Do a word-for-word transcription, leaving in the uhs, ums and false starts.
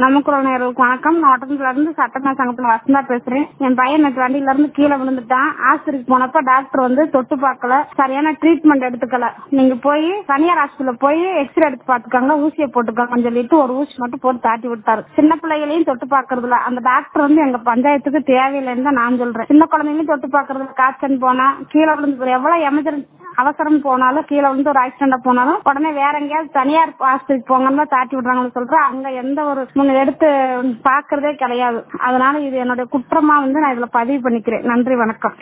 நமக்குள்ள நேர்களுக்கு வணக்கம். மாவட்டத்துல இருந்து சட்டமா சங்கத்துல வசந்தா பேசுறேன். என் பையன் நேற்று வண்டியில இருந்து கீழே விழுந்துட்டான். ஆஸ்பத்திரிக்கு போனப்ப டாக்டர் வந்து தொட்டு பார்க்கல, சரியான ட்ரீட்மெண்ட் எடுத்துக்கல. நீங்க போய் தனியார் ஹாஸ்பிட்டல் போய் எக்ஸ்ரே எடுத்து பாத்துக்காங்க, ஊசியை போட்டுக்காங்க சொல்லிட்டு ஒரு ஊசி மட்டும் போட்டு தாட்டி விட்டாரு. சின்ன பிள்ளைகளையும் தொட்டு பாக்குறதுல அந்த டாக்டர் வந்து எங்க பஞ்சாயத்துக்கு தேவையில்லைன்னு தான் நான் சொல்றேன். சின்ன குழந்தைங்களையும் தொட்டு பாக்குறதுல காய்ச்சல் போனா கீழே விழுந்து எவ்வளவு எமர்ஜென்சி அவசரம் போனாலும் கீழே வந்து ஒரு ஆக்சிடென்ட் போனாலும் உடனே வேற எங்கேயாவது தனியார் ஆஸ்பத்திரிக்கு போங்கன்னா தாட்டி விடுறாங்கன்னு சொல்றேன். அங்க எந்த ஒரு முன்ன எடுத்து பாக்குறதே கிடையாது. அதனால இது என்னுடைய குற்றமா வந்து நான் இதுல பதிவு பண்ணிக்கிறேன். நன்றி, வணக்கம்.